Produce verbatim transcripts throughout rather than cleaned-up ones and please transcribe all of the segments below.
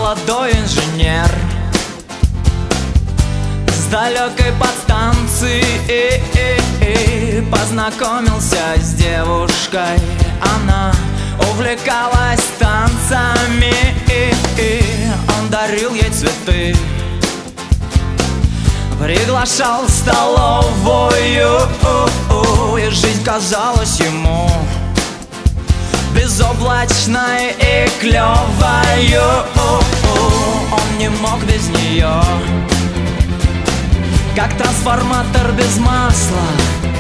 молодой инженер с далекой подстанции познакомился с девушкой. Она увлекалась танцами, он дарил ей цветы, приглашал в столовую, и жизнь казалась ему безоблачной и клевою. Он не мог без нее, как трансформатор без масла.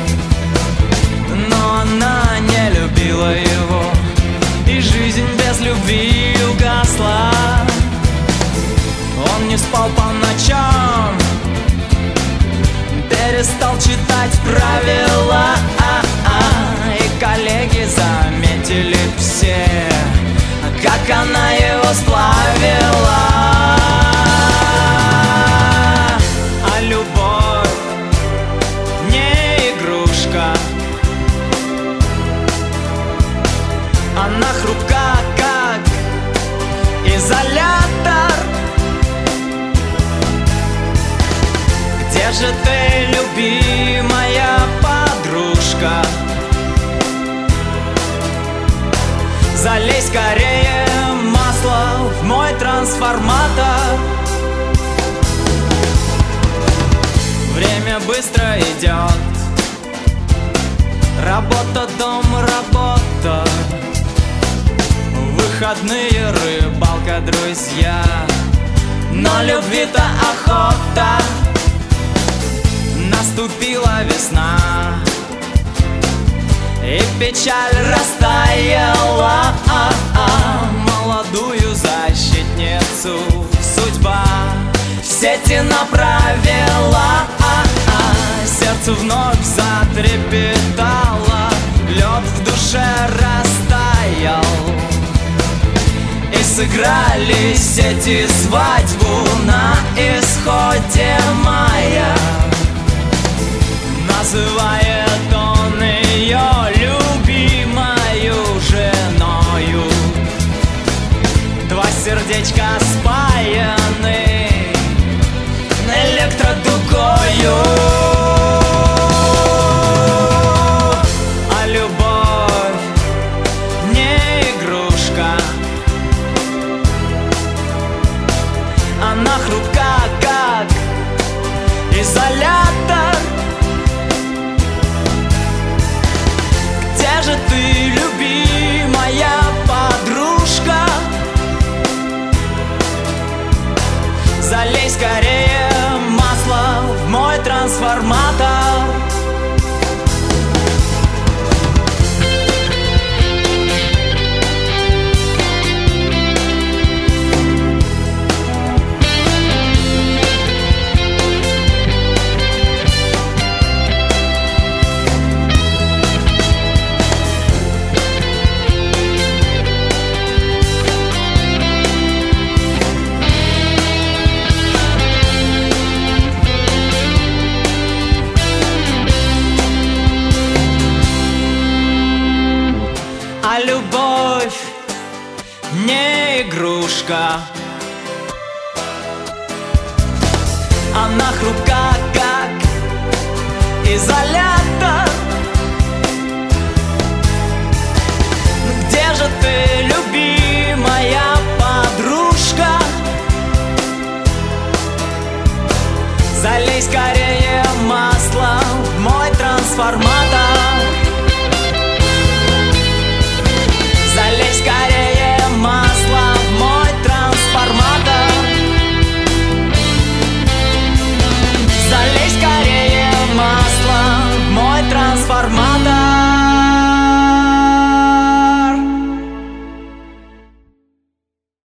Но она не любила его, и жизнь без любви угасла. Он не спал по ночам, перестал читать правила, и коллеги заметили все, как она его сплавила. А любовь не игрушка, она хрупка, как изолятор. Где же ты, любимая подружка? Залей скорее масло в мой трансформатор. Время быстро идет, работа, дом, работа, выходные, рыбалка, друзья. Но любви-то охота. Наступила весна, и печаль растаяла. Молодую защитницу судьба в сети направила. Сердце вновь затрепетало, лед в душе растаял, и сыграли сети свадьбу на исходе мая. Называет он ее любимою женою. Два сердечка спаяны электродугою. А любовь не игрушка, она хрупка, как изолятор. Где же ты, любимая подружка? Залей скорее масло в мой трансформатор. А любовь не игрушка, она хрупка, как изолятор. Где же ты,